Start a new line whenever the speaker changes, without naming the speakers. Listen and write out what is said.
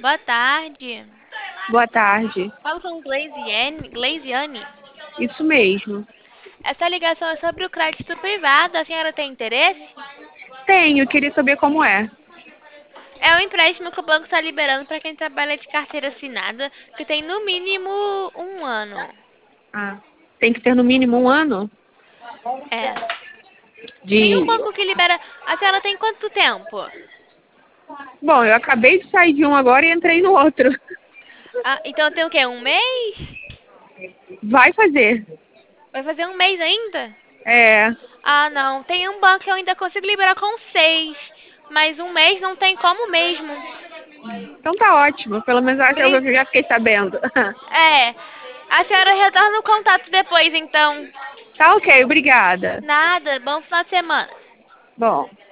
Boa tarde.
Boa tarde.
Falo com Gleisiane.
Isso mesmo.
Essa ligação é sobre o crédito privado. A senhora tem interesse?
Tenho, queria saber como é.
É um empréstimo que o banco está liberando para quem trabalha de carteira assinada, que tem no mínimo um ano.
Ah, tem que ter no mínimo um ano
É. Tem um
de.
banco que libera. A senhora tem quanto tempo?
Bom, eu acabei de sair de um agora e entrei no outro.
Ah, então tem o quê? Um mês?
Vai fazer.
Vai fazer um mês ainda?
É.
Ah, não. Tem um banco que eu ainda consigo liberar com 6. Mas um mês não tem como mesmo.
Então tá ótimo. Pelo menos acho que
Bri-
eu já fiquei sabendo.
É. A senhora retorna o contato depois, então.
Tá ok, obrigada.
Nada. Bom final de semana.
Bom.